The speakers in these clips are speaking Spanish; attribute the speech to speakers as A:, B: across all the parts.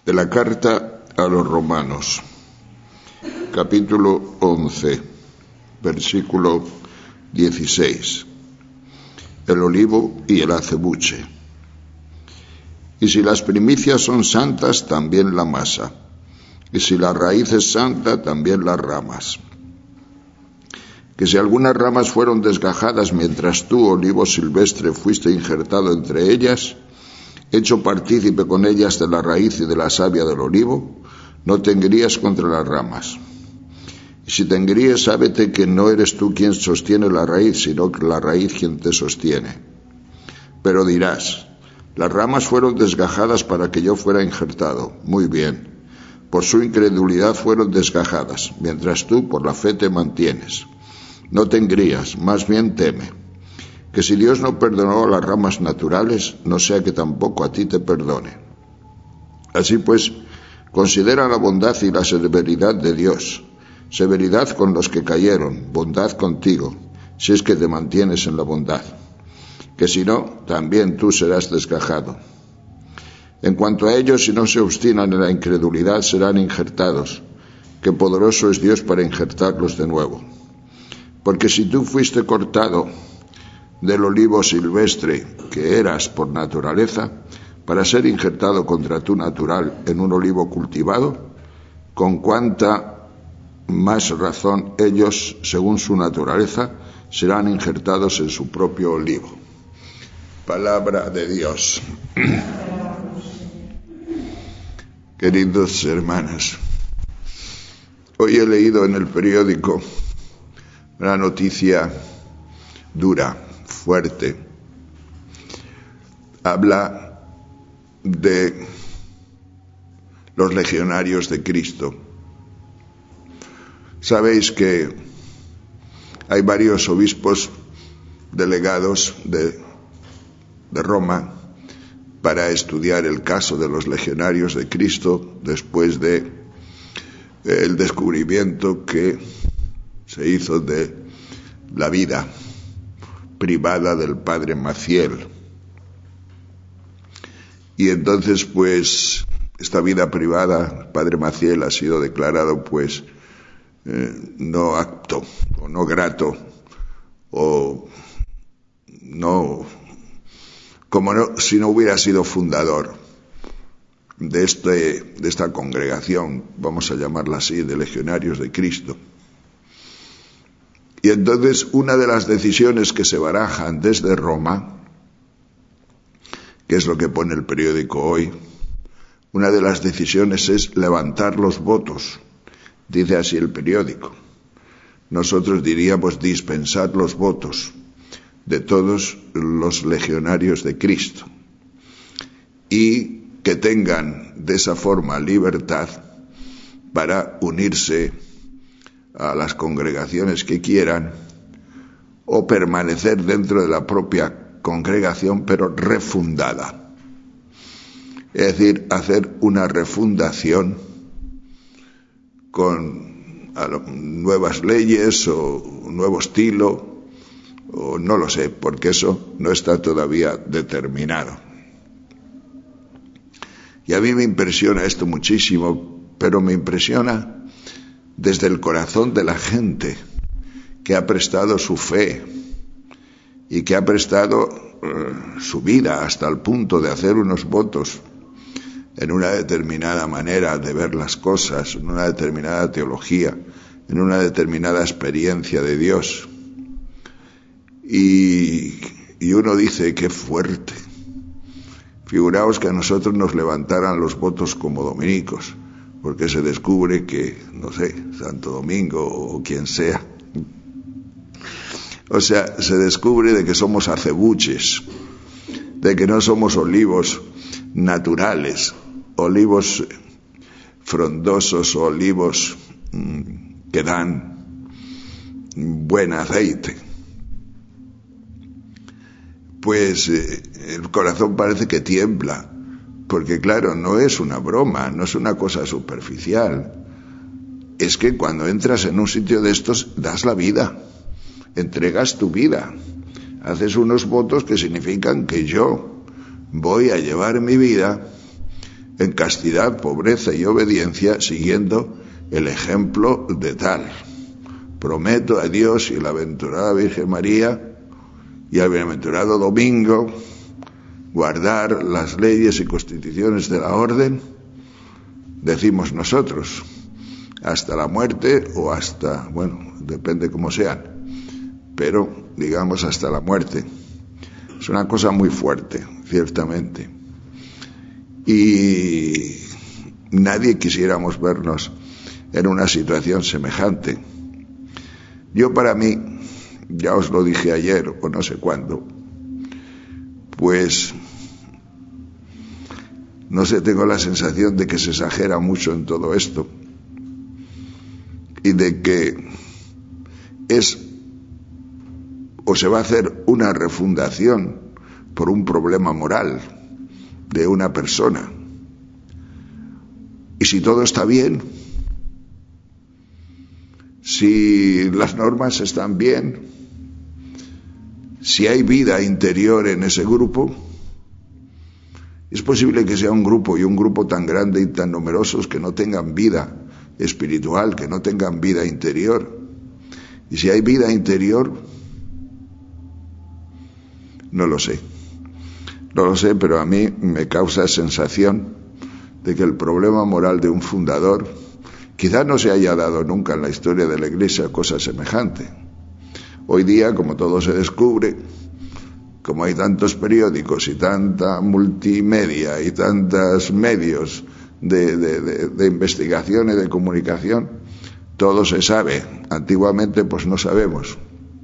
A: De la carta a los Romanos, capítulo 11, versículo 16. El olivo y el acebuche. Y si las primicias son santas, también la masa. Y si la raíz es santa, también las ramas. Que si algunas ramas fueron desgajadas mientras tú, olivo silvestre, fuiste injertado entre ellas, hecho partícipe con ellas de la raíz y de la savia del olivo, no te engríes contra las ramas. Y si te engríes, sábete que no eres tú quien sostiene la raíz, sino que la raíz quien te sostiene. Pero dirás, las ramas fueron desgajadas para que yo fuera injertado. Muy bien, por su incredulidad fueron desgajadas, mientras tú por la fe te mantienes. No te engrías, más bien teme, que si Dios no perdonó a las ramas naturales, no sea que tampoco a ti te perdone. Así pues, considera la bondad y la severidad de Dios, severidad con los que cayeron, bondad contigo, si es que te mantienes en la bondad, que si no, también tú serás desgajado. En cuanto a ellos, si no se obstinan en la incredulidad, serán injertados, que poderoso es Dios para injertarlos de nuevo. Porque si tú fuiste cortado del olivo silvestre que eras por naturaleza, para ser injertado contra tu natural en un olivo cultivado, con cuánta más razón ellos, según su naturaleza, serán injertados en su propio olivo. Palabra de Dios. Queridos hermanos, hoy he leído en el periódico una noticia dura, fuerte. Habla de los legionarios de Cristo. Sabéis que hay varios obispos delegados de Roma para estudiar el caso de los legionarios de Cristo después de el descubrimiento que se hizo de la vida privada del padre Maciel. Y entonces, pues, esta vida privada, el padre Maciel ha sido declarado, pues, no apto, o no grato, o no, como no, si no hubiera sido fundador de esta congregación, vamos a llamarla así, de legionarios de Cristo. Y entonces una de las decisiones que se barajan desde Roma, que es lo que pone el periódico hoy, una de las decisiones es levantar los votos, dice así el periódico. Nosotros diríamos dispensar los votos de todos los legionarios de Cristo y que tengan de esa forma libertad para unirse a las congregaciones que quieran o permanecer dentro de la propia congregación pero refundada, es decir, hacer una refundación con nuevas leyes o un nuevo estilo, o no lo sé, porque eso no está todavía determinado. Y a mí me impresiona esto muchísimo, pero me impresiona desde el corazón de la gente que ha prestado su fe y que ha prestado su vida hasta el punto de hacer unos votos en una determinada manera de ver las cosas, en una determinada teología, en una determinada experiencia de Dios. Y uno dice, qué fuerte. Figuraos que a nosotros nos levantaran los votos como dominicos, porque se descubre que, no sé, Santo Domingo o quien sea, o sea, se descubre de que somos acebuches, de que no somos olivos naturales, olivos frondosos o olivos que dan buen aceite. Pues el corazón parece que tiembla, porque claro, no es una broma, no es una cosa superficial. Es que cuando entras en un sitio de estos, das la vida, entregas tu vida, haces unos votos que significan que yo voy a llevar mi vida en castidad, pobreza y obediencia, siguiendo el ejemplo de tal. Prometo a Dios y a la aventurada Virgen María y al bienaventurado Domingo guardar las leyes y constituciones de la orden, decimos nosotros, hasta la muerte o hasta, bueno, depende cómo sean, pero digamos hasta la muerte. Es una cosa muy fuerte, ciertamente. Y nadie quisiéramos vernos en una situación semejante. Yo, para mí, ya os lo dije ayer o no sé cuándo, pues no sé, tengo la sensación de que se exagera mucho en todo esto y de que es o se va a hacer una refundación por un problema moral de una persona. Y si todo está bien, si las normas están bien, si hay vida interior en ese grupo, es posible que sea un grupo y un grupo tan grande y tan numerosos que no tengan vida espiritual, que no tengan vida interior. Y si hay vida interior, no lo sé, pero a mí me causa sensación de que el problema moral de un fundador quizás no se haya dado nunca en la historia de la Iglesia cosa semejante. Hoy día, como todo se descubre, como hay tantos periódicos y tanta multimedia y tantos medios de investigación y de comunicación, todo se sabe. Antiguamente pues no sabemos.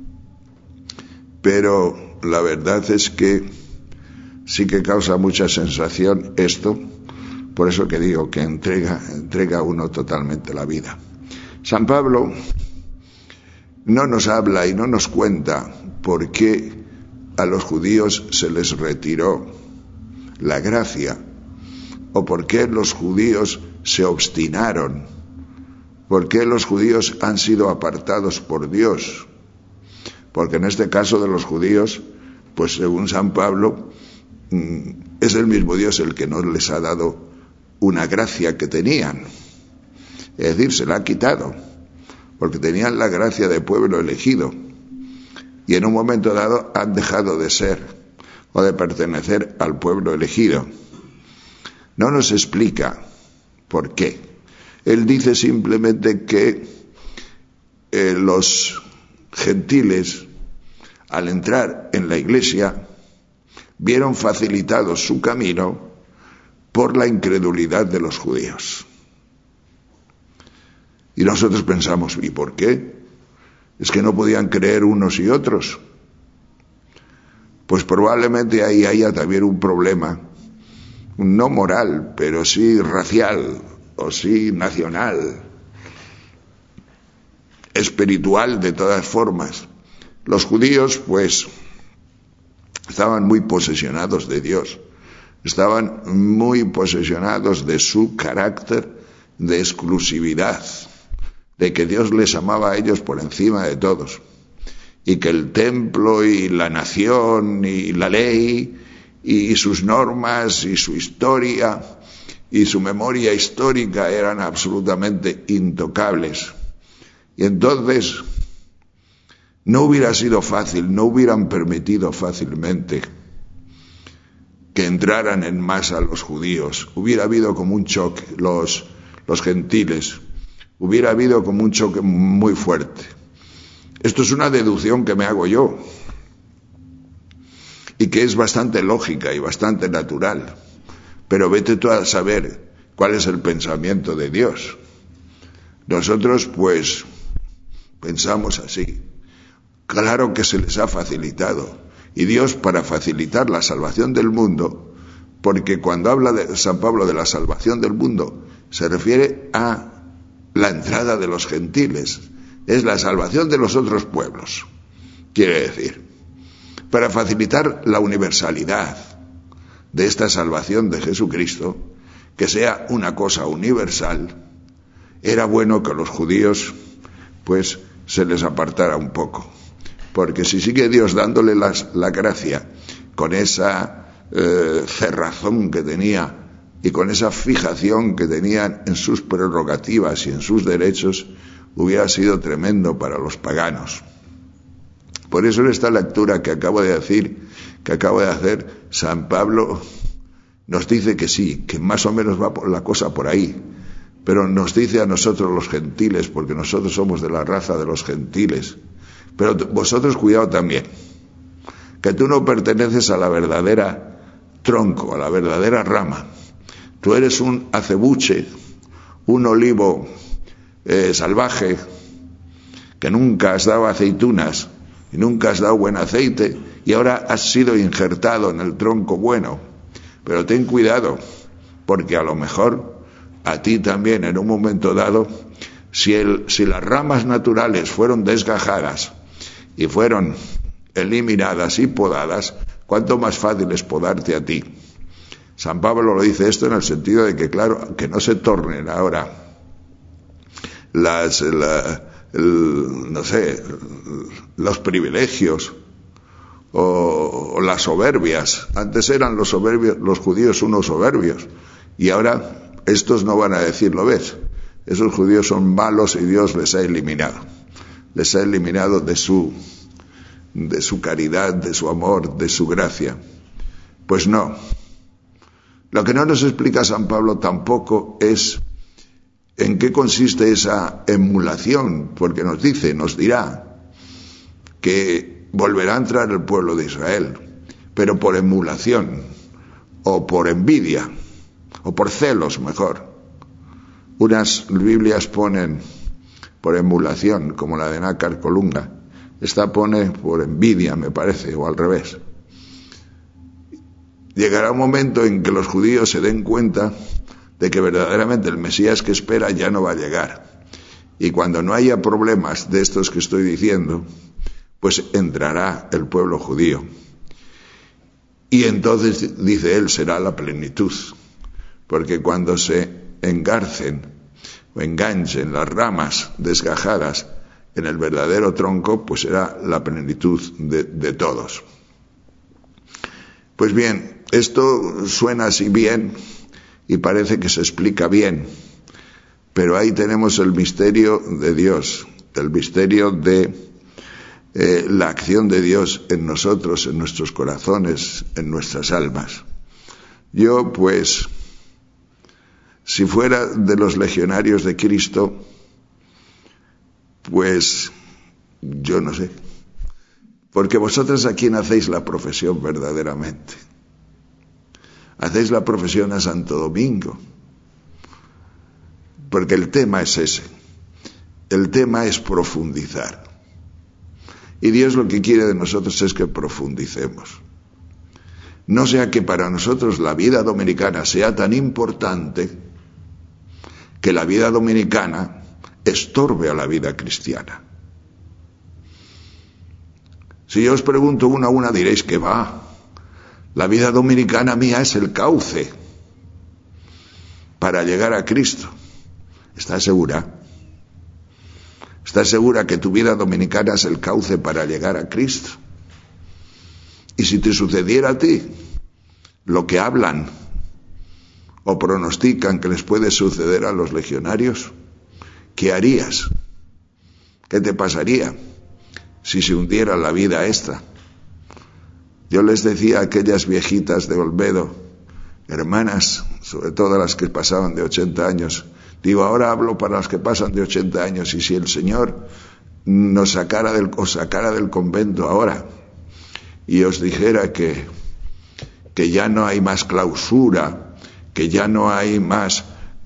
A: Pero la verdad es que sí que causa mucha sensación esto, por eso que digo que entrega a uno totalmente la vida. San Pablo no nos habla y no nos cuenta por qué a los judíos se les retiró la gracia, o por qué los judíos se obstinaron, por qué los judíos han sido apartados por Dios. Porque en este caso de los judíos, pues según San Pablo, es el mismo Dios el que no les ha dado una gracia que tenían. Es decir, se la ha quitado, porque tenían la gracia de pueblo elegido. Y en un momento dado han dejado de ser o de pertenecer al pueblo elegido. No nos explica por qué. Él dice simplemente que los gentiles, al entrar en la Iglesia, vieron facilitado su camino por la incredulidad de los judíos. Y nosotros pensamos, ¿y por qué? ¿Es que no podían creer unos y otros? Pues probablemente ahí haya también un problema, no moral, pero sí racial, o sí nacional, espiritual de todas formas. Los judíos, pues, estaban muy posesionados de Dios, estaban muy posesionados de su carácter de exclusividad, de que Dios les amaba a ellos por encima de todos, y que el templo y la nación y la ley y sus normas y su historia y su memoria histórica eran absolutamente intocables. Y entonces no hubiera sido fácil, no hubieran permitido fácilmente que entraran en masa los judíos. Hubiera habido como un choque, los gentiles, hubiera habido como un choque muy fuerte. Esto es una deducción que me hago yo y que es bastante lógica y bastante natural, pero vete tú a saber cuál es el pensamiento de Dios. Nosotros pues pensamos así. Claro que se les ha facilitado, y Dios, para facilitar la salvación del mundo, porque cuando habla de San Pablo de la salvación del mundo, se refiere a la entrada de los gentiles, es la salvación de los otros pueblos, quiere decir, para facilitar la universalidad de esta salvación de Jesucristo, que sea una cosa universal, era bueno que los judíos pues se les apartara un poco, porque si sigue Dios dándole la gracia con esa cerrazón que tenía y con esa fijación que tenían en sus prerrogativas y en sus derechos, hubiera sido tremendo para los paganos. Por eso en esta lectura que acabo de hacer, San Pablo nos dice que sí, que más o menos va la cosa por ahí, pero nos dice a nosotros los gentiles, porque nosotros somos de la raza de los gentiles, pero vosotros cuidado también, que tú no perteneces a la verdadera tronco, a la verdadera rama. Tú eres un acebuche, un olivo salvaje, que nunca has dado aceitunas y nunca has dado buen aceite, y ahora has sido injertado en el tronco bueno. Pero ten cuidado, porque a lo mejor a ti también en un momento dado, si las ramas naturales fueron desgajadas y fueron eliminadas y podadas, cuánto más fácil es podarte a ti. San Pablo lo dice esto en el sentido de que, claro, que no se tornen ahora los privilegios o las soberbias. Antes eran los judíos unos soberbios, y ahora estos no van a decirlo, ¿ves? Esos judíos son malos y Dios les ha eliminado de su caridad, de su amor, de su gracia. Pues no. Lo que no nos explica San Pablo tampoco es en qué consiste esa emulación, porque nos dirá que volverá a entrar el pueblo de Israel, pero por emulación, o por envidia, o por celos mejor. Unas Biblias ponen por emulación, como la de Nácar Colunga. Esta pone por envidia, me parece, o al revés. Llegará un momento en que los judíos se den cuenta de que verdaderamente el Mesías que espera ya no va a llegar. Y cuando no haya problemas de estos que estoy diciendo, pues entrará el pueblo judío. Y entonces, dice él, será la plenitud. Porque cuando se engarcen o enganchen las ramas desgajadas en el verdadero tronco, pues será la plenitud de todos. Pues bien, esto suena así bien y parece que se explica bien, pero ahí tenemos el misterio de Dios, el misterio de la acción de Dios en nosotros, en nuestros corazones, en nuestras almas. Yo, pues, si fuera de los legionarios de Cristo, pues, yo no sé. Porque vosotros a quién hacéis la profesión verdaderamente. Hacéis la profesión a Santo Domingo. Porque el tema es ese. El tema es profundizar. Y Dios lo que quiere de nosotros es que profundicemos. No sea que para nosotros la vida dominicana sea tan importante que la vida dominicana estorbe a la vida cristiana. Si yo os pregunto una a una, diréis que va. La vida dominicana mía es el cauce para llegar a Cristo. ¿Estás segura? ¿Estás segura que tu vida dominicana es el cauce para llegar a Cristo? Y si te sucediera a ti lo que hablan o pronostican que les puede suceder a los legionarios, ¿qué harías? ¿Qué te pasaría si se hundiera la vida esta? Yo les decía a aquellas viejitas de Olmedo, hermanas, sobre todo las que pasaban de 80 años, digo, ahora hablo para las que pasan de 80 años, y si el Señor os sacara del convento ahora y os dijera que ya no hay más clausura, que ya no hay más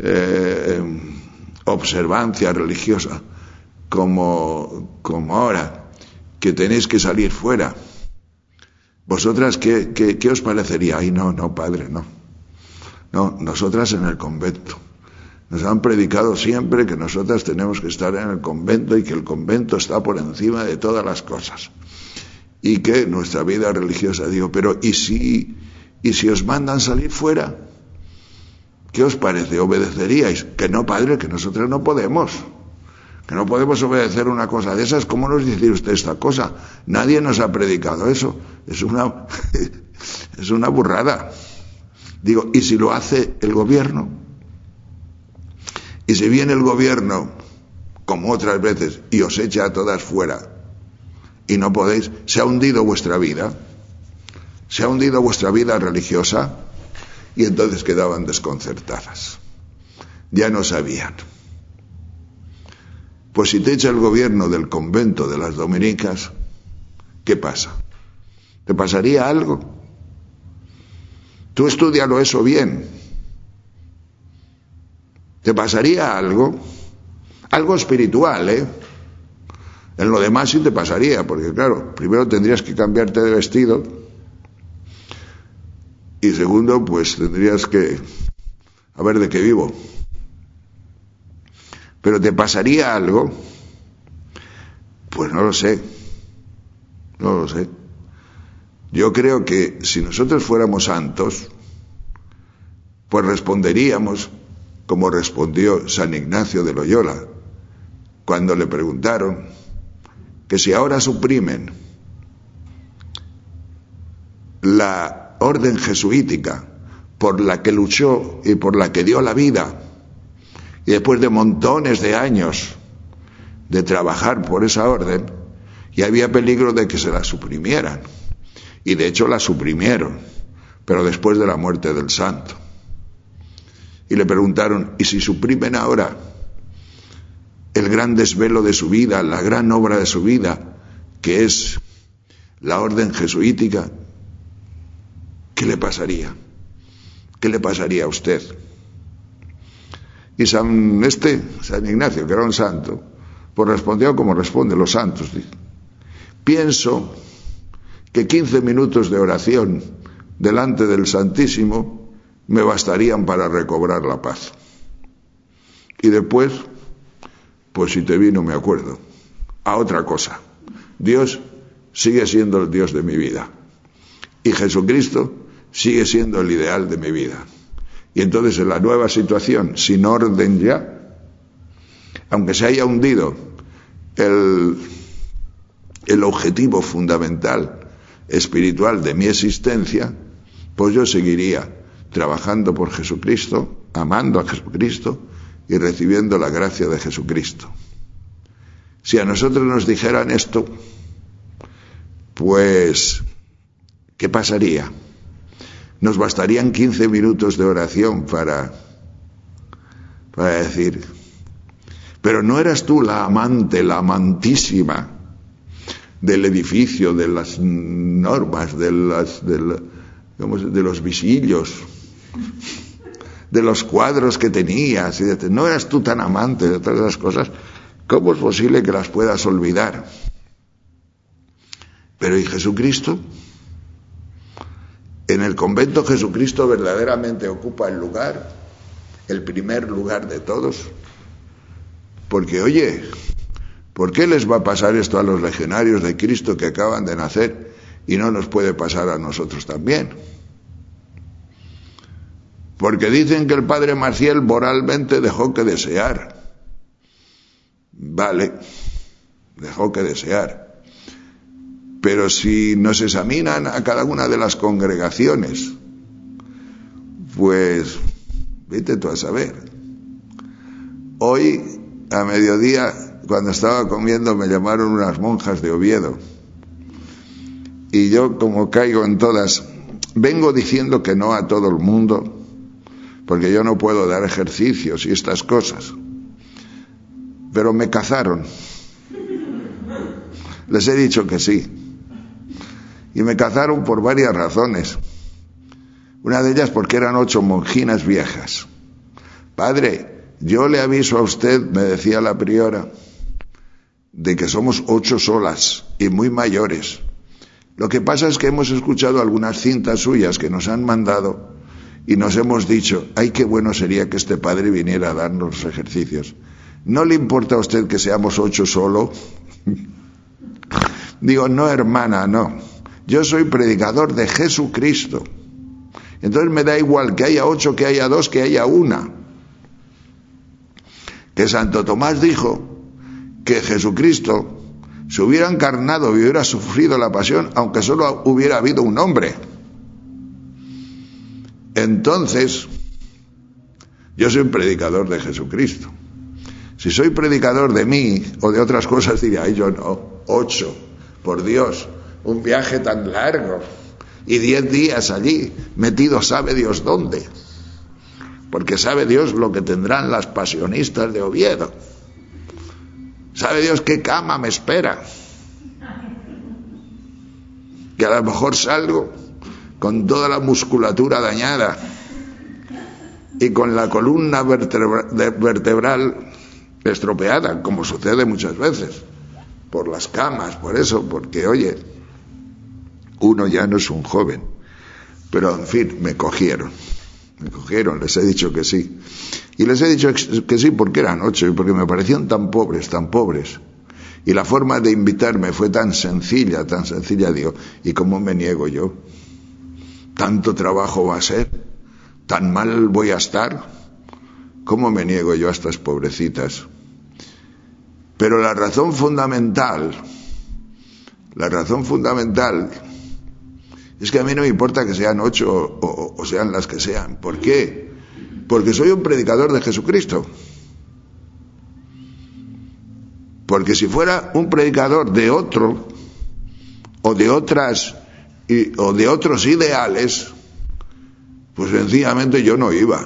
A: observancia religiosa como ahora, que tenéis que salir fuera, ¿vosotras qué os parecería? Ay, no, padre, no. No, nosotras en el convento. Nos han predicado siempre que nosotras tenemos que estar en el convento y que el convento está por encima de todas las cosas. Y que nuestra vida religiosa, digo, pero ¿y si os mandan salir fuera? ¿Qué os parece? ¿Obedeceríais? Que no, padre, que nosotros no podemos. Que no podemos obedecer una cosa de esas. ¿Cómo nos dice usted esta cosa? Nadie nos ha predicado eso. Es una burrada. Digo, ¿y si lo hace el gobierno? ¿Y si viene el gobierno, como otras veces, y os echa a todas fuera, y no podéis? ¿Se ha hundido vuestra vida? ¿Se ha hundido vuestra vida religiosa? Y entonces quedaban desconcertadas. Ya no sabían. Pues si te echa el gobierno del convento de las dominicas, ¿qué pasa? ¿Te pasaría algo? Tú estúdialo eso bien. ¿Te pasaría algo? Algo espiritual, ¿eh? En lo demás sí te pasaría, porque claro, primero tendrías que cambiarte de vestido y segundo, pues tendrías que a ver de qué vivo. Pero ¿te pasaría algo? Pues no lo sé. No lo sé. Yo creo que si nosotros fuéramos santos, pues responderíamos como respondió San Ignacio de Loyola cuando le preguntaron que si ahora suprimen la orden jesuítica por la que luchó y por la que dio la vida, y después de montones de años de trabajar por esa orden, y había peligro de que se la suprimieran. Y de hecho la suprimieron, pero después de la muerte del santo. Y le preguntaron, ¿y si suprimen ahora el gran desvelo de su vida, la gran obra de su vida, que es la orden jesuítica? ¿Qué le pasaría? ¿Qué le pasaría a usted? Y San Ignacio, que era un santo, pues respondió como responden los santos. Pienso que 15 minutos de oración delante del Santísimo me bastarían para recobrar la paz. Y después, pues si te vi no me acuerdo. A otra cosa. Dios sigue siendo el Dios de mi vida. Y Jesucristo sigue siendo el ideal de mi vida. Y entonces en la nueva situación, sin orden ya, aunque se haya hundido el objetivo fundamental espiritual de mi existencia, pues yo seguiría trabajando por Jesucristo, amando a Jesucristo y recibiendo la gracia de Jesucristo. Si a nosotros nos dijeran esto, pues, ¿qué pasaría? Nos bastarían 15 minutos de oración para decir, pero no eras tú la amante, la amantísima del edificio, de las normas, de los visillos, de los cuadros que tenías, no eras tú tan amante de todas esas cosas. ¿Cómo es posible que las puedas olvidar? Pero ¿y Jesucristo? En el convento Jesucristo verdaderamente ocupa el primer lugar de todos. Porque, oye, ¿por qué les va a pasar esto a los legionarios de Cristo que acaban de nacer y no nos puede pasar a nosotros también? Porque dicen que el padre Maciel moralmente dejó que desear. Vale, dejó que desear. Pero si nos examinan a cada una de las congregaciones, pues vete tú a saber. Hoy, a mediodía, cuando estaba comiendo, me llamaron unas monjas de Oviedo. Y yo, como caigo en todas, vengo diciendo que no a todo el mundo, porque yo no puedo dar ejercicios y estas cosas. Pero me cazaron. Les he dicho que sí. Y me cazaron por varias razones. Una de ellas porque eran 8 monjinas viejas. Padre, yo le aviso a usted, me decía la priora, de que somos 8 solas y muy mayores. Lo que pasa es que hemos escuchado algunas cintas suyas que nos han mandado y nos hemos dicho, ay, qué bueno sería que este padre viniera a darnos los ejercicios. ¿No le importa a usted que seamos 8 solo? Digo, no, hermana, no. Yo soy predicador de Jesucristo. Entonces me da igual que haya 8, que haya 2, que haya 1. Que Santo Tomás dijo que Jesucristo se hubiera encarnado y hubiera sufrido la pasión, aunque solo hubiera habido un hombre. entonces yo soy un predicador de Jesucristo. Si soy predicador de mí o de otras cosas, diría, ay, yo no, 8, por Dios, un viaje tan largo y 10 días allí, metido sabe Dios dónde, porque sabe Dios lo que tendrán las pasionistas de Oviedo, sabe Dios qué cama me espera, que a lo mejor salgo con toda la musculatura dañada y con la columna vertebral estropeada, como sucede muchas veces, por las camas, por eso, porque, oye, uno ya no es un joven. Pero, en fin, me cogieron, les he dicho que sí. Y les he dicho que sí porque eran 8 y porque me parecían tan pobres. Y la forma de invitarme fue tan sencilla, digo, ¿y cómo me niego yo? ¿Tanto trabajo va a ser? ¿Tan mal voy a estar? ¿Cómo me niego yo a estas pobrecitas? Pero la razón fundamental es que a mí no me importa que sean 8 o sean las que sean. ¿Por qué? Porque soy un predicador de Jesucristo. Porque si fuera un predicador de otro, o de otras, o de otros ideales, pues sencillamente yo no iba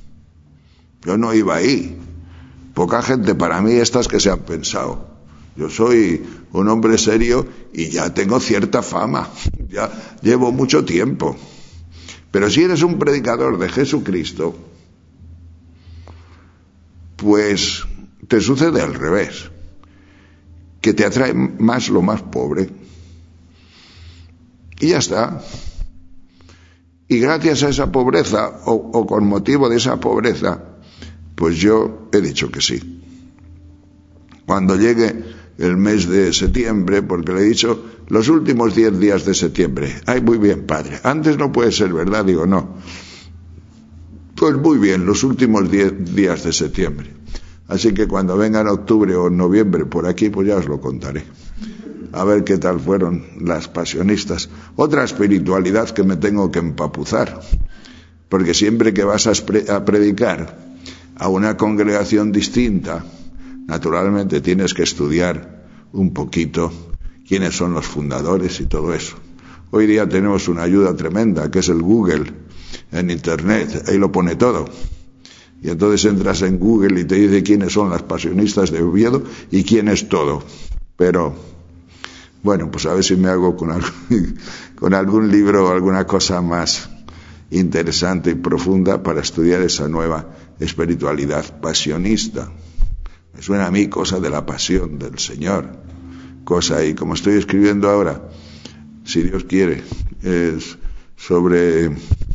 A: ahí. Poca gente para mí estas que se han pensado. Yo soy un hombre serio y ya tengo cierta fama, ya llevo mucho tiempo. Pero si eres un predicador de Jesucristo, pues te sucede al revés, que te atrae más lo más pobre. Y ya está. Y gracias a esa pobreza, o con motivo de esa pobreza, pues yo he dicho que sí. Cuando llegue el mes de septiembre, porque le he dicho los últimos 10 días de septiembre. Ay, muy bien, padre. Antes no puede ser, ¿verdad? Digo, no. Pues muy bien, los últimos 10 días de septiembre. Así que cuando venga en octubre o en noviembre por aquí, pues ya os lo contaré. A ver qué tal fueron las pasionistas. Otra espiritualidad que me tengo que empapuzar. Porque siempre que vas a predicar a una congregación distinta, naturalmente tienes que estudiar un poquito quiénes son los fundadores y todo eso. Hoy día tenemos una ayuda tremenda, que es el Google, en Internet, ahí lo pone todo. Y entonces entras en Google y te dice quiénes son las pasionistas de Oviedo y quién es todo. Pero, bueno, pues a ver si me hago con algún libro o alguna cosa más interesante y profunda para estudiar esa nueva espiritualidad pasionista. Me suena a mí cosa de la pasión del Señor, cosa, y como estoy escribiendo ahora, si Dios quiere, es sobre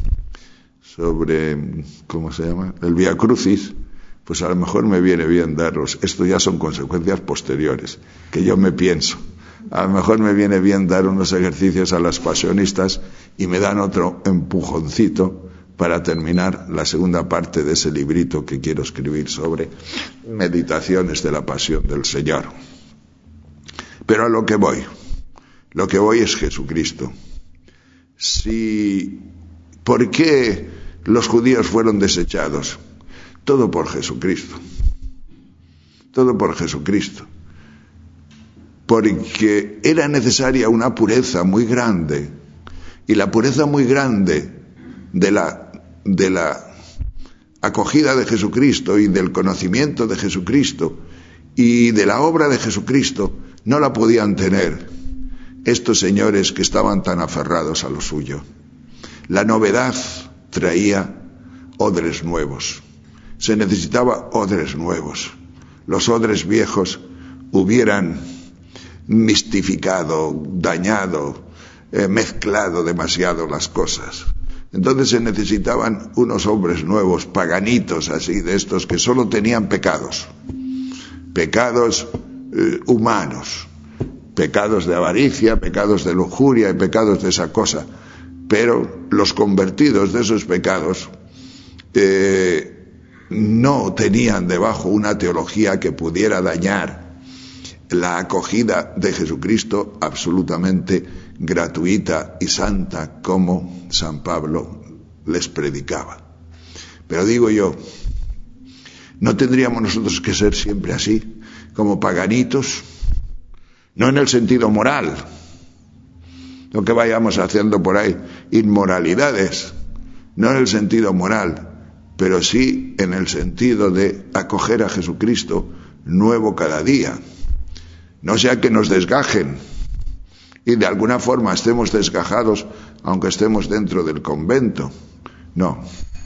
A: ¿cómo se llama? El Vía Crucis, pues a lo mejor me viene bien daros, esto ya son consecuencias posteriores, que yo me pienso, a lo mejor me viene bien dar unos ejercicios a las pasionistas y me dan otro empujoncito para terminar la segunda parte de ese librito que quiero escribir sobre meditaciones de la pasión del Señor. Pero a lo que voy es Jesucristo. ¿Por qué los judíos fueron desechados? Todo por Jesucristo. Todo por Jesucristo. Porque era necesaria una pureza muy grande, y la pureza muy grande de la acogida de Jesucristo y del conocimiento de Jesucristo y de la obra de Jesucristo no la podían tener estos señores que estaban tan aferrados a lo suyo. La novedad traía odres nuevos. Se necesitaba odres nuevos. Los odres viejos hubieran mistificado, dañado, mezclado demasiado las cosas. Entonces se necesitaban unos hombres nuevos, paganitos así, de estos que solo tenían pecados humanos, pecados de avaricia, pecados de lujuria y pecados de esa cosa. Pero los convertidos de esos pecados no tenían debajo una teología que pudiera dañar la acogida de Jesucristo absolutamente gratuita y santa, como San Pablo les predicaba. Pero digo yo, ¿no tendríamos nosotros que ser siempre así, como paganitos? No en el sentido moral, no que vayamos haciendo por ahí inmoralidades, no en el sentido moral, pero sí en el sentido de acoger a Jesucristo nuevo cada día. No sea que nos desgajen y de alguna forma estemos desgajados aunque estemos dentro del convento. No.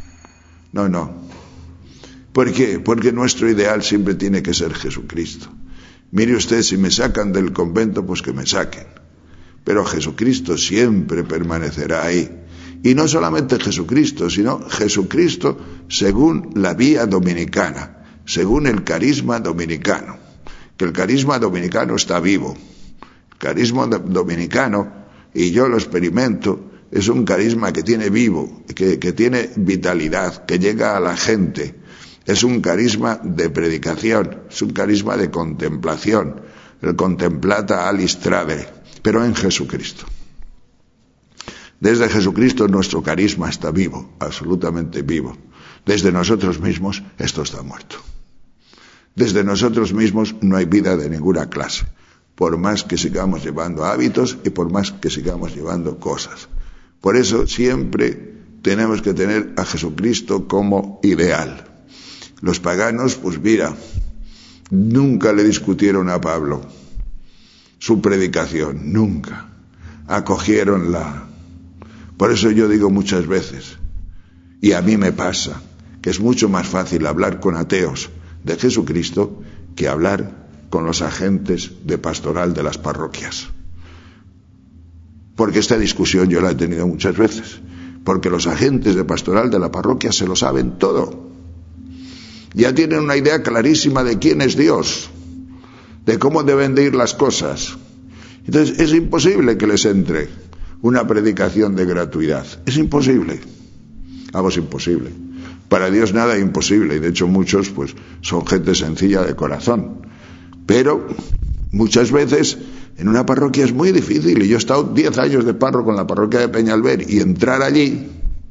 A: ¿Por qué? Porque nuestro ideal siempre tiene que ser Jesucristo. Mire usted, si me sacan del convento, pues que me saquen. Pero Jesucristo siempre permanecerá ahí. Y no solamente Jesucristo, sino Jesucristo según la vía dominicana, según el carisma dominicano. Que el carisma dominicano está vivo. El carisma dominicano, y yo lo experimento, es un carisma que tiene vivo, que tiene vitalidad, que llega a la gente. Es un carisma de predicación, es un carisma de contemplación, el contemplata alis tradere, pero en Jesucristo. Desde Jesucristo nuestro carisma está vivo, absolutamente vivo. Desde nosotros mismos esto está muerto. Desde nosotros mismos no hay vida de ninguna clase, por más que sigamos llevando hábitos y por más que sigamos llevando cosas. Por eso siempre tenemos que tener a Jesucristo como ideal. Los paganos, pues mira, nunca le discutieron a Pablo su predicación, nunca. Acogiéronla. Por eso yo digo muchas veces, y a mí me pasa, que es mucho más fácil hablar con ateos de Jesucristo que hablar con los agentes de pastoral de las parroquias. Porque esta discusión yo la he tenido muchas veces, porque los agentes de pastoral de la parroquia se lo saben todo. Ya tienen una idea clarísima de quién es Dios, de cómo deben de ir las cosas. Entonces es imposible que les entre una predicación de gratuidad. Es imposible. Vamos, imposible. Para Dios nada es imposible, y de hecho muchos pues son gente sencilla de corazón. Pero muchas veces en una parroquia es muy difícil, y yo he estado 10 años de párroco en la parroquia de Peñalver, y entrar allí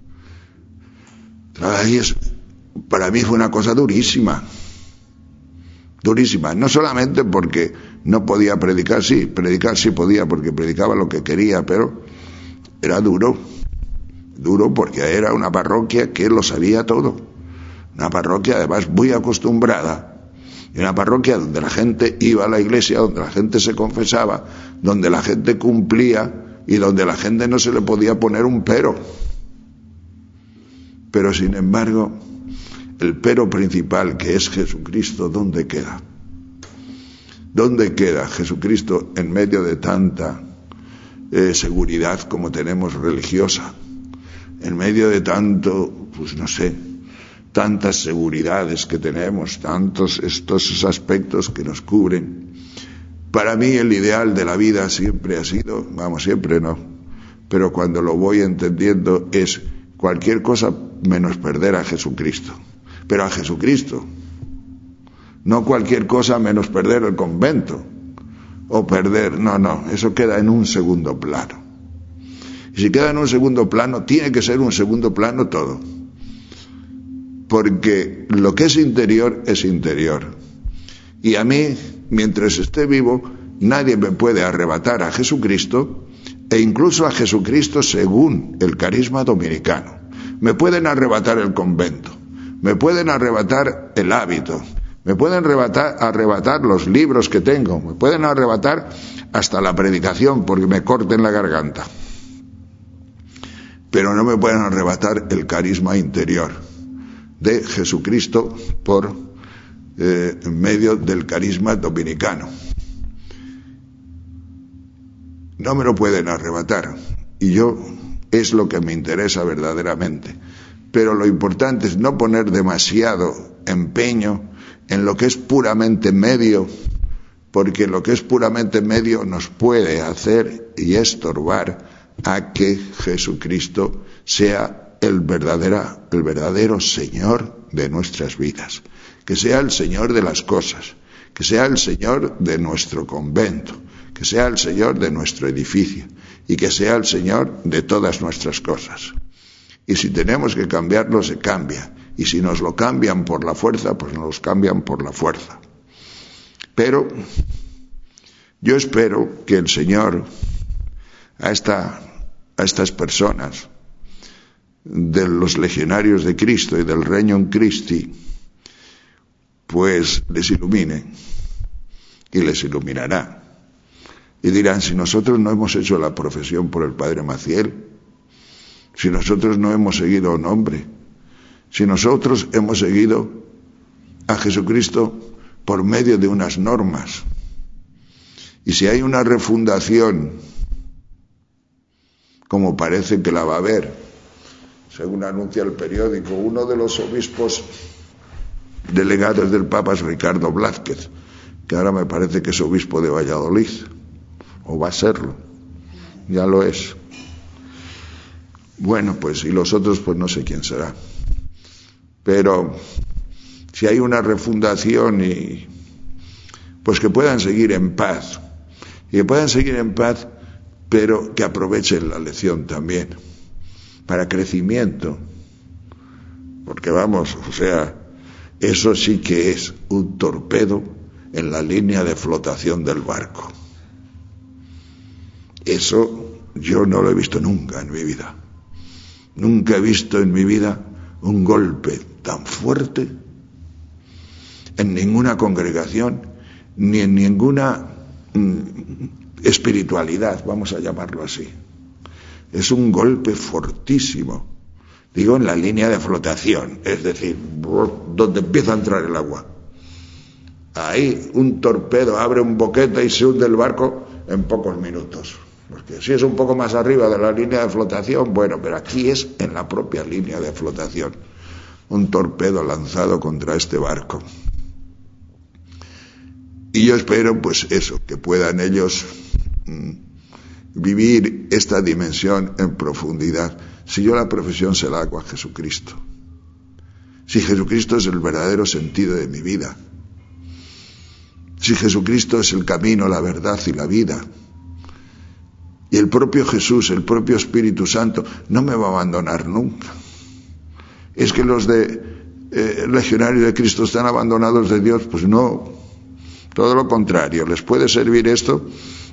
A: para mí fue una cosa durísima. Durísima, no solamente porque no podía predicar sí podía, porque predicaba lo que quería, pero era duro porque era una parroquia que lo sabía todo, una parroquia además muy acostumbrada, y una parroquia donde la gente iba a la iglesia, donde la gente se confesaba, donde la gente cumplía y donde la gente no se le podía poner un pero. Pero sin embargo, el pero principal, que es Jesucristo, ¿dónde queda? ¿Dónde queda Jesucristo en medio de tanta seguridad como tenemos religiosa? En medio de tanto, pues no sé, tantas seguridades que tenemos, tantos estos aspectos que nos cubren. Para mí el ideal de la vida siempre ha sido, siempre no, pero cuando lo voy entendiendo es cualquier cosa menos perder a Jesucristo. Pero a Jesucristo, no cualquier cosa menos perder el convento, o perder, no, eso queda en un segundo plano. Y si queda en un segundo plano, tiene que ser un segundo plano todo. Porque lo que es interior es interior. Y a mí, mientras esté vivo, nadie me puede arrebatar a Jesucristo, e incluso a Jesucristo según el carisma dominicano. Me pueden arrebatar el convento, me pueden arrebatar el hábito, me pueden arrebatar los libros que tengo, me pueden arrebatar hasta la predicación porque me corten la garganta. Pero no me pueden arrebatar el carisma interior de Jesucristo por en medio del carisma dominicano. No me lo pueden arrebatar, y es lo que me interesa verdaderamente. Pero lo importante es no poner demasiado empeño en lo que es puramente medio, porque lo que es puramente medio nos puede hacer y estorbar a que Jesucristo sea el verdadero Señor de nuestras vidas, que sea el Señor de las cosas, que sea el Señor de nuestro convento, que sea el Señor de nuestro edificio y que sea el Señor de todas nuestras cosas. Y si tenemos que cambiarlo, se cambia. Y si nos lo cambian por la fuerza, pues nos lo cambian por la fuerza. Pero yo espero que el Señor a estas personas de los legionarios de Cristo y del Regnum Christi, pues les ilumine y les iluminará. Y dirán, si nosotros no hemos hecho la profesión por el Padre Maciel, si nosotros no hemos seguido a un hombre, si nosotros hemos seguido a Jesucristo por medio de unas normas, y si hay una refundación, como parece que la va a haber, según anuncia el periódico, uno de los obispos delegados del Papa es Ricardo Blázquez, que ahora me parece que es obispo de Valladolid, o va a serlo, ya lo es. Bueno, pues, y los otros, pues no sé quién será. Pero si hay una refundación, y pues que puedan seguir en paz, y que puedan seguir en paz, pero que aprovechen la lección también, para crecimiento. Porque vamos, o sea, eso sí que es un torpedo en la línea de flotación del barco. Eso yo no lo he visto nunca en mi vida. Nunca he visto en mi vida un golpe tan fuerte en ninguna congregación, ni en ninguna espiritualidad, vamos a llamarlo así. Es un golpe fortísimo, digo, en la línea de flotación, es decir, donde empieza a entrar el agua. Ahí un torpedo abre un boquete y se hunde el barco en pocos minutos. Porque si es un poco más arriba de la línea de flotación, bueno, pero aquí es en la propia línea de flotación. Un torpedo lanzado contra este barco. Y yo espero, pues eso, que puedan ellos vivir esta dimensión en profundidad. Si yo la profesión se la hago a Jesucristo. Si Jesucristo es el verdadero sentido de mi vida. Si Jesucristo es el camino, la verdad y la vida. Y el propio Jesús, el propio Espíritu Santo, no me va a abandonar nunca. ¿Es que los legionarios de Cristo están abandonados de Dios? Pues no, todo lo contrario. Les puede servir esto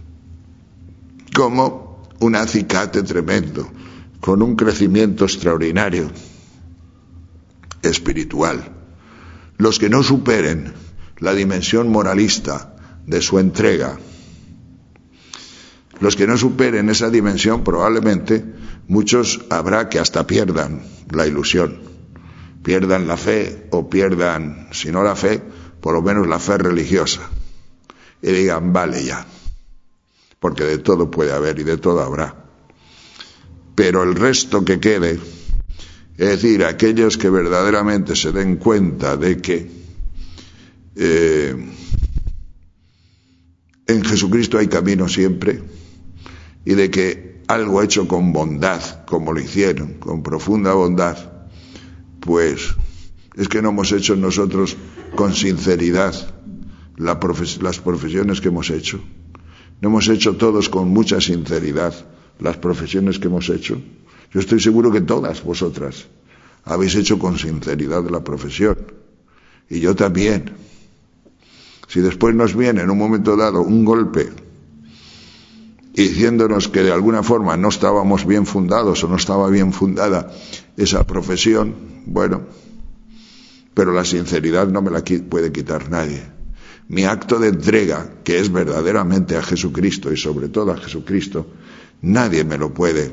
A: como un acicate tremendo, con un crecimiento extraordinario, espiritual. Los que no superen la dimensión moralista de su entrega, los que no superen esa dimensión, probablemente muchos habrá que hasta pierdan la ilusión, pierdan la fe, o pierdan, si no la fe, por lo menos la fe religiosa, y digan, vale ya, porque de todo puede haber y de todo habrá. Pero el resto que quede, es decir, aquellos que verdaderamente se den cuenta de que en Jesucristo hay camino siempre, y de que algo hecho con bondad, como lo hicieron, con profunda bondad, pues es que no hemos hecho nosotros con sinceridad las profesiones que hemos hecho. No hemos hecho todos con mucha sinceridad las profesiones que hemos hecho. Yo estoy seguro que todas vosotras habéis hecho con sinceridad la profesión, y yo también. Si después nos viene en un momento dado un golpe diciéndonos que de alguna forma no estábamos bien fundados o no estaba bien fundada esa profesión, bueno, pero la sinceridad no me la puede quitar nadie. Mi acto de entrega, que es verdaderamente a Jesucristo y sobre todo a Jesucristo, nadie me lo puede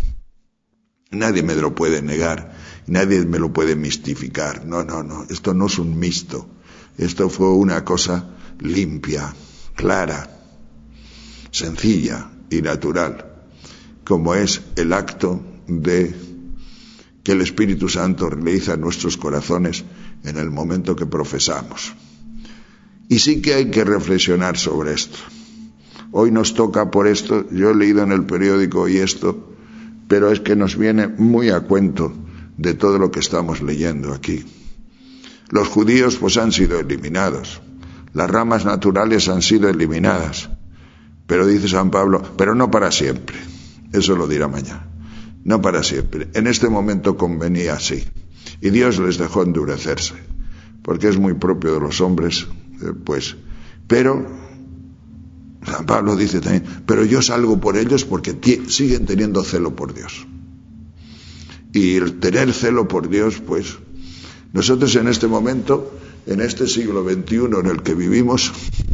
A: negar, nadie me lo puede mistificar. No, esto no es un misto, esto fue una cosa limpia, clara, sencilla y natural, como es el acto que el Espíritu Santo realiza en nuestros corazones en el momento que profesamos. Y sí que hay que reflexionar sobre esto. Hoy nos toca por esto, yo he leído en el periódico y esto, pero es que nos viene muy a cuento de todo lo que estamos leyendo aquí. Los judíos pues han sido eliminados, las ramas naturales han sido eliminadas, pero dice San Pablo, pero no para siempre, eso lo dirá mañana. no para siempre. En este momento convenía así. Y Dios les dejó endurecerse, porque es muy propio de los hombres, pero San Pablo dice también, pero yo salgo por ellos porque siguen teniendo celo por Dios. Y el tener celo por Dios, pues, nosotros en este momento, en este siglo XXI en el que vivimos,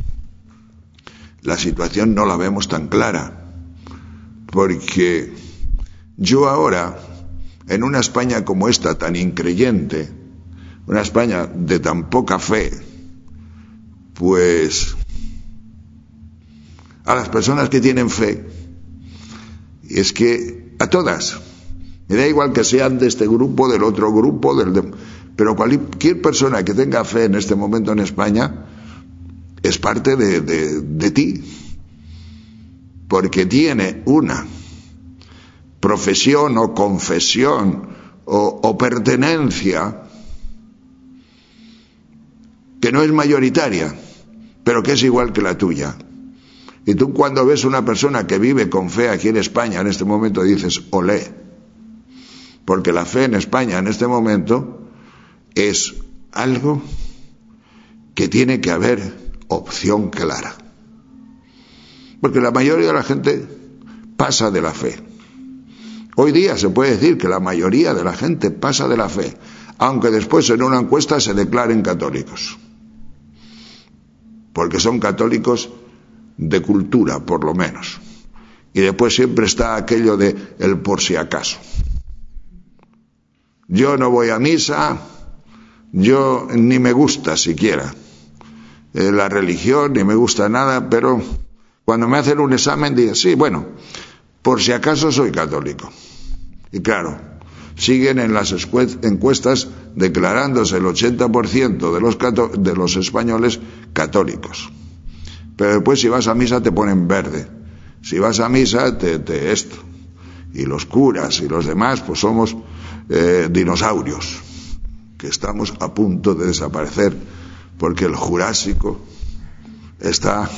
A: la situación no la vemos tan clara, porque yo ahora, en una España como esta, tan increyente, una España de tan poca fe, pues a las personas que tienen fe, y es que a todas, me da igual que sean de este grupo, del otro grupo, pero cualquier persona que tenga fe en este momento en España es parte de ti, porque tiene una profesión o confesión o pertenencia que no es mayoritaria, pero que es igual que la tuya. Y tú cuando ves una persona que vive con fe aquí en España en este momento dices, olé, porque la fe en España en este momento es algo que tiene que haber opción clara. Porque la mayoría de la gente pasa de la fe. Hoy día se puede decir que la mayoría de la gente pasa de la fe, aunque después en una encuesta se declaren católicos. Porque son católicos de cultura, por lo menos. Y después siempre está aquello de el por si acaso. Yo no voy a misa, yo ni me gusta siquiera la religión, ni me gusta nada, pero cuando me hacen un examen digo, sí, bueno, por si acaso soy católico. Y claro, siguen en las encuestas declarándose el 80% de los españoles católicos. Pero después si vas a misa te ponen verde. Si vas a misa te esto. Y los curas y los demás pues somos dinosaurios, que estamos a punto de desaparecer, porque el Jurásico está...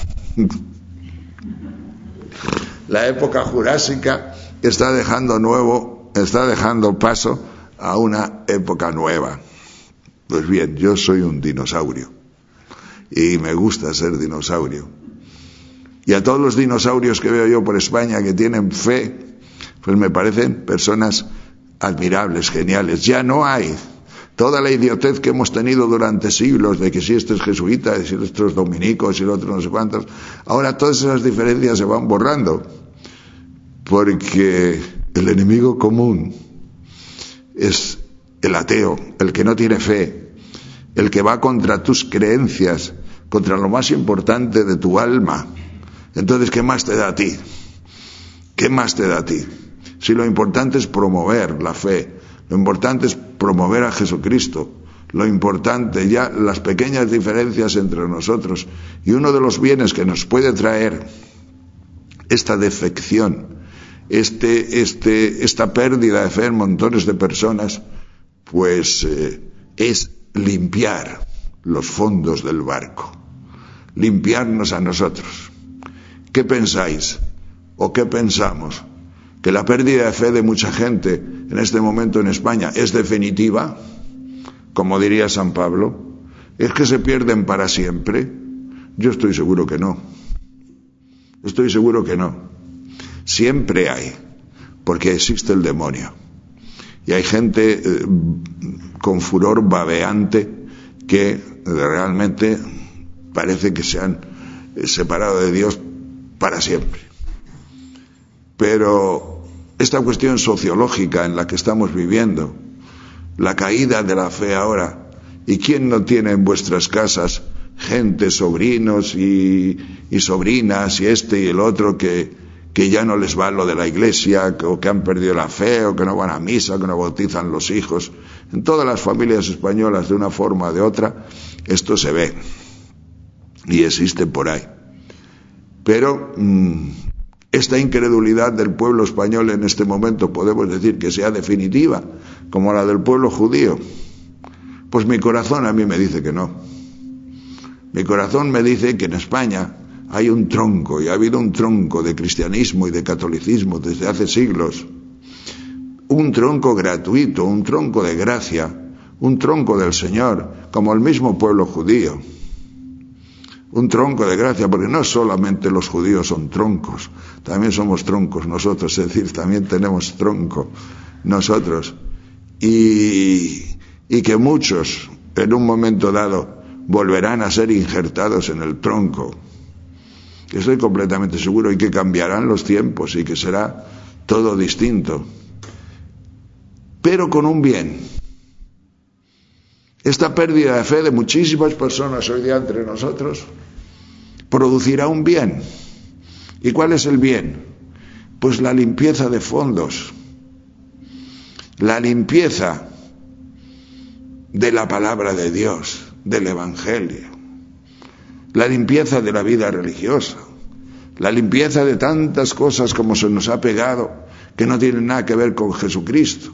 A: La época jurásica está dejando paso a una época nueva. Pues bien, yo soy un dinosaurio y me gusta ser dinosaurio. Y a todos los dinosaurios que veo yo por España que tienen fe, pues me parecen personas admirables, geniales. Ya no hay toda la idiotez que hemos tenido durante siglos de que si este es jesuita, si este es dominico, si el otro no sé cuántos. Ahora todas esas diferencias se van borrando, porque el enemigo común es el ateo, el que no tiene fe, el que va contra tus creencias, contra lo más importante de tu alma. Entonces, ¿qué más te da a ti? ¿Qué más te da a ti? Si lo importante es promover la fe, lo importante es promover a Jesucristo, lo importante ya las pequeñas diferencias entre nosotros, y uno de los bienes que nos puede traer esta defección, esta pérdida de fe en montones de personas, pues es limpiar los fondos del barco, limpiarnos a nosotros. ¿Qué pensáis o qué pensamos? ¿Que la pérdida de fe de mucha gente en este momento en España es definitiva? Como diría San Pablo, ¿es que se pierden para siempre? Yo estoy seguro que no. Estoy seguro que no. Siempre hay, porque existe el demonio. Y hay gente con furor babeante que realmente parece que se han separado de Dios para siempre. Pero esta cuestión sociológica en la que estamos viviendo, la caída de la fe ahora, ¿y quién no tiene en vuestras casas gente, sobrinos y sobrinas y este y el otro que ya no les va lo de la iglesia, o que han perdido la fe, o que no van a misa, o que no bautizan los hijos? En todas las familias españolas, de una forma o de otra, esto se ve y existe por ahí. Pero esta incredulidad del pueblo español en este momento, podemos decir que sea definitiva, como la del pueblo judío. Pues mi corazón a mí me dice que no. Mi corazón me dice que en España hay un tronco, y ha habido un tronco de cristianismo y de catolicismo desde hace siglos, un tronco gratuito, un tronco de gracia, un tronco del Señor, como el mismo pueblo judío. Un tronco de gracia, porque no solamente los judíos son troncos, también somos troncos nosotros, es decir, también tenemos tronco nosotros. Y que muchos en un momento dado volverán a ser injertados en el tronco. Estoy completamente seguro, y que cambiarán los tiempos y que será todo distinto, pero con un bien. Esta pérdida de fe de muchísimas personas hoy día entre nosotros producirá un bien. ¿Y cuál es el bien? Pues la limpieza de fondos, la limpieza de la palabra de Dios, del Evangelio, la limpieza de la vida religiosa, la limpieza de tantas cosas como se nos ha pegado que no tienen nada que ver con Jesucristo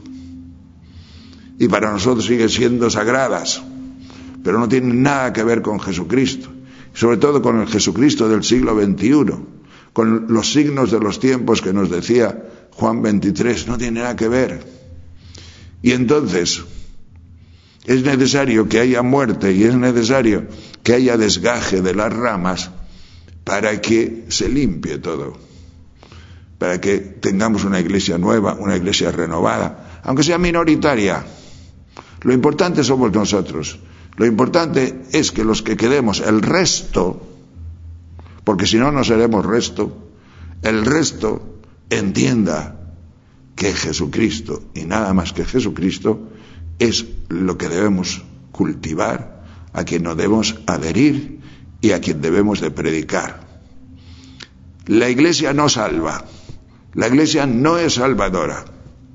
A: y para nosotros siguen siendo sagradas, pero no tienen nada que ver con Jesucristo, sobre todo con el Jesucristo del siglo XXI, con los signos de los tiempos que nos decía Juan 23, no tiene nada que ver. Y entonces es necesario que haya muerte y es necesario que haya desgaje de las ramas para que se limpie todo, para que tengamos una iglesia nueva, una iglesia renovada, aunque sea minoritaria. Lo importante somos nosotros, lo importante es que los que quedemos, el resto, porque si no, no seremos resto, el resto entienda que Jesucristo y nada más que Jesucristo es lo que debemos cultivar, a quien nos debemos adherir y a quien debemos de predicar. La iglesia no salva, la iglesia no es salvadora.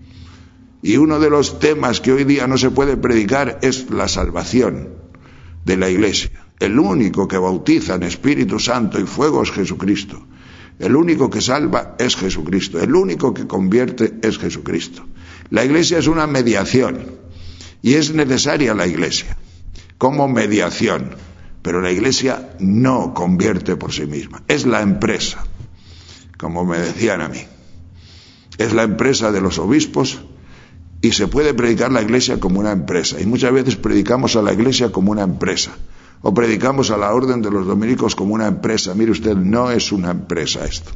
A: Y uno de los temas que hoy día no se puede predicar es la salvación de la iglesia. El único que bautiza en Espíritu Santo y fuego es Jesucristo. El único que salva es Jesucristo. El único que convierte es Jesucristo. La iglesia es una mediación y es necesaria la iglesia como mediación, pero la iglesia no convierte por sí misma. Es la empresa, como me decían a mí. Es la empresa de los obispos. Y se puede predicar la iglesia como una empresa. Y muchas veces predicamos a la iglesia como una empresa. O predicamos a la orden de los dominicos como una empresa. Mire usted, no es una empresa esto.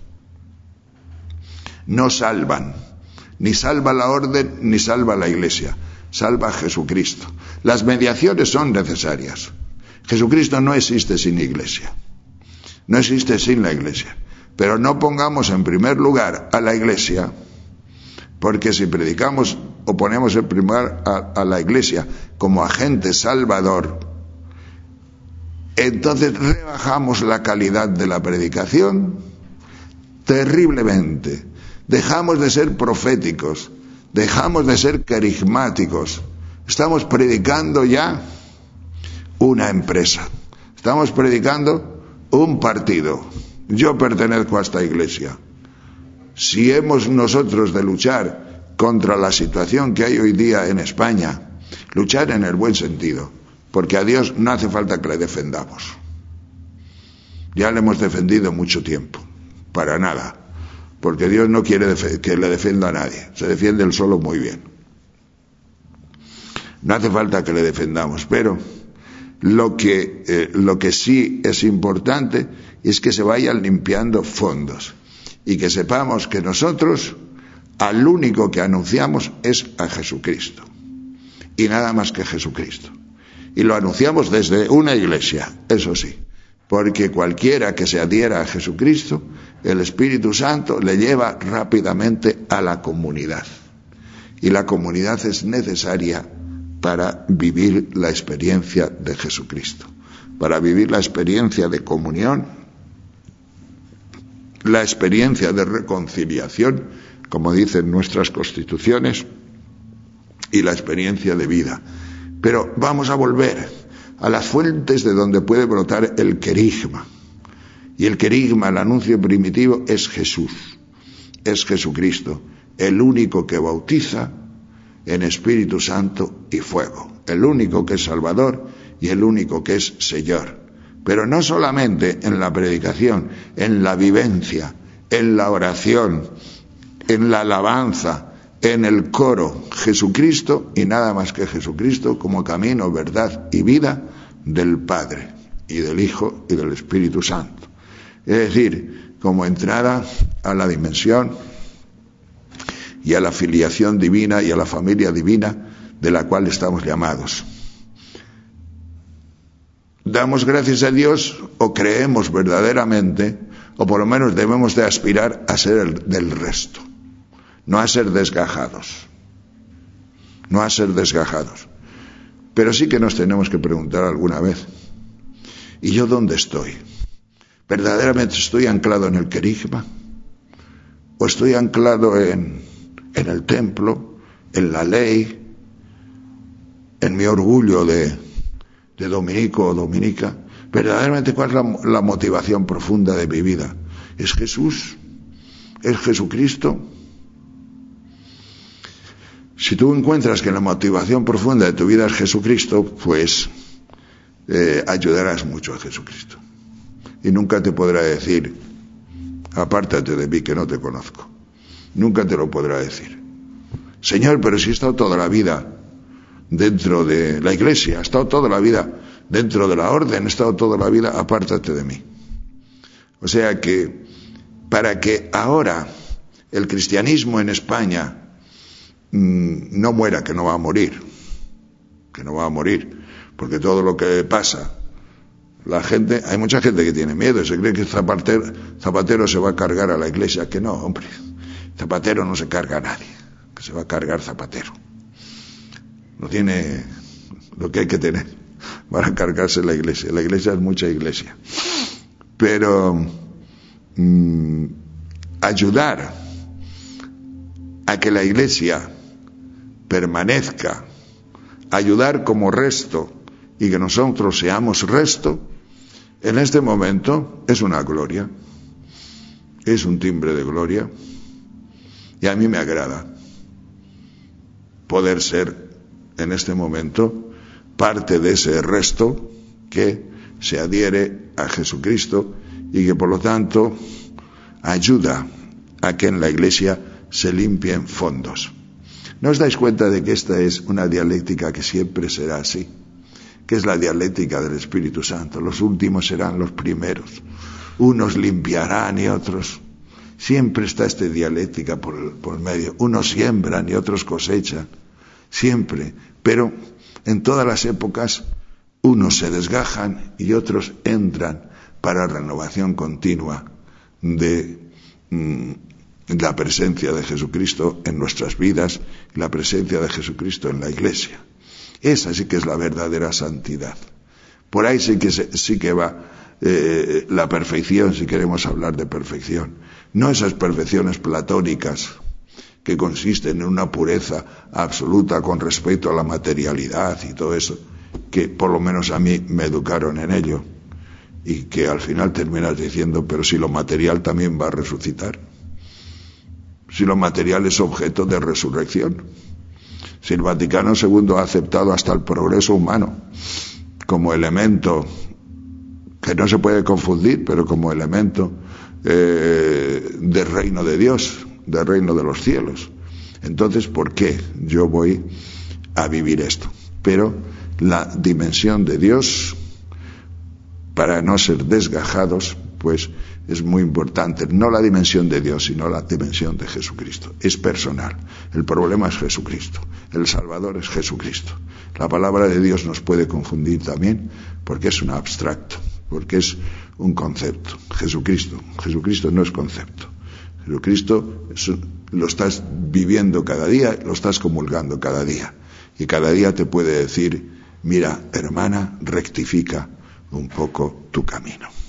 A: No salvan. Ni salva la orden, ni salva la iglesia. Salva a Jesucristo. Las mediaciones son necesarias. Jesucristo no existe sin iglesia. No existe sin la iglesia. Pero no pongamos en primer lugar a la iglesia, porque si predicamos o ponemos en primer a la iglesia como agente salvador, entonces rebajamos la calidad de la predicación terriblemente. Dejamos de ser proféticos, dejamos de ser carismáticos. Estamos predicando ya una empresa, estamos predicando un partido. Yo pertenezco a esta iglesia. Si hemos nosotros de luchar contra la situación que hay hoy día en España, luchar en el buen sentido, porque a Dios no hace falta que le defendamos. Ya le hemos defendido mucho tiempo, para nada, porque Dios no quiere que le defienda a nadie, se defiende él solo muy bien. No hace falta que le defendamos, pero lo que sí es importante es que se vayan limpiando fondos. Y que sepamos que nosotros al único que anunciamos es a Jesucristo. Y nada más que Jesucristo. Y lo anunciamos desde una iglesia, eso sí. Porque cualquiera que se adhiera a Jesucristo, el Espíritu Santo le lleva rápidamente a la comunidad. Y la comunidad es necesaria para vivir la experiencia de Jesucristo. Para vivir la experiencia de comunión, la experiencia de reconciliación, como dicen nuestras constituciones, y la experiencia de vida. Pero vamos a volver a las fuentes de donde puede brotar el querigma. Y el querigma, el anuncio primitivo, es Jesús, es Jesucristo, el único que bautiza en Espíritu Santo y fuego, el único que es Salvador y el único que es Señor. Pero no solamente en la predicación, en la vivencia, en la oración, en la alabanza, en el coro Jesucristo y nada más que Jesucristo como camino, verdad y vida del Padre y del Hijo y del Espíritu Santo. Es decir, como entrada a la dimensión y a la filiación divina y a la familia divina de la cual estamos llamados. Damos gracias a Dios o creemos verdaderamente, o por lo menos debemos de aspirar a ser del resto, no a ser desgajados, no a ser desgajados. Pero sí que nos tenemos que preguntar alguna vez, ¿y yo dónde estoy? ¿Verdaderamente estoy anclado en el querigma? ¿O estoy anclado en el templo, en la ley, en mi orgullo de dominico o dominica? Verdaderamente, ¿cuál es la motivación profunda de mi vida? ¿Es Jesús? ¿Es Jesucristo? Si tú encuentras que la motivación profunda de tu vida es Jesucristo, pues ayudarás mucho a Jesucristo. Y nunca te podrá decir, apártate de mí que no te conozco. Nunca te lo podrá decir. Señor, pero si he estado toda la vida dentro de la iglesia, he estado toda la vida dentro de la orden, he estado toda la vida, apártate de mí. O sea que, para que ahora el cristianismo en España no muera, que no va a morir, porque todo lo que pasa, hay mucha gente que tiene miedo, se cree que Zapatero se va a cargar a la iglesia, que no, hombre, Zapatero no se carga a nadie, que se va a cargar Zapatero. No tiene lo que hay que tener para cargarse la iglesia. La iglesia es mucha iglesia. Pero ayudar a que la iglesia permanezca, ayudar como resto y que nosotros seamos resto, en este momento es una gloria, es un timbre de gloria, y a mí me agrada poder ser en este momento parte de ese resto que se adhiere a Jesucristo y que por lo tanto ayuda a que en la iglesia se limpien fondos. ¿No os dais cuenta de que esta es una dialéctica que siempre será así? Que es la dialéctica del Espíritu Santo. Los últimos serán los primeros. Unos limpiarán y otros. Siempre está esta dialéctica por medio. Unos siembran y otros cosechan. Siempre. Pero en todas las épocas unos se desgajan y otros entran para renovación continua de la presencia de Jesucristo en nuestras vidas y la presencia de Jesucristo en la iglesia. Esa sí que es la verdadera santidad. Por ahí sí que va la perfección, si queremos hablar de perfección. No esas perfecciones platónicas que consisten en una pureza absoluta con respecto a la materialidad y todo eso, que por lo menos a mí me educaron en ello, y que al final terminas diciendo, pero si lo material también va a resucitar, si lo material es objeto de resurrección, si el Vaticano II ha aceptado hasta el progreso humano como elemento que no se puede confundir, pero como elemento del reino de Dios, del reino de los cielos, entonces ¿por qué yo voy a vivir esto? Pero la dimensión de Dios, para no ser desgajados, pues es muy importante. No la dimensión de Dios, sino la dimensión de Jesucristo. Es personal. El problema es Jesucristo. El Salvador es Jesucristo. La palabra de Dios nos puede confundir también porque es un abstracto, porque es un concepto. Jesucristo no es concepto. Jesucristo lo estás viviendo cada día, lo estás comulgando cada día. Y cada día te puede decir, mira, hermana, rectifica un poco tu camino.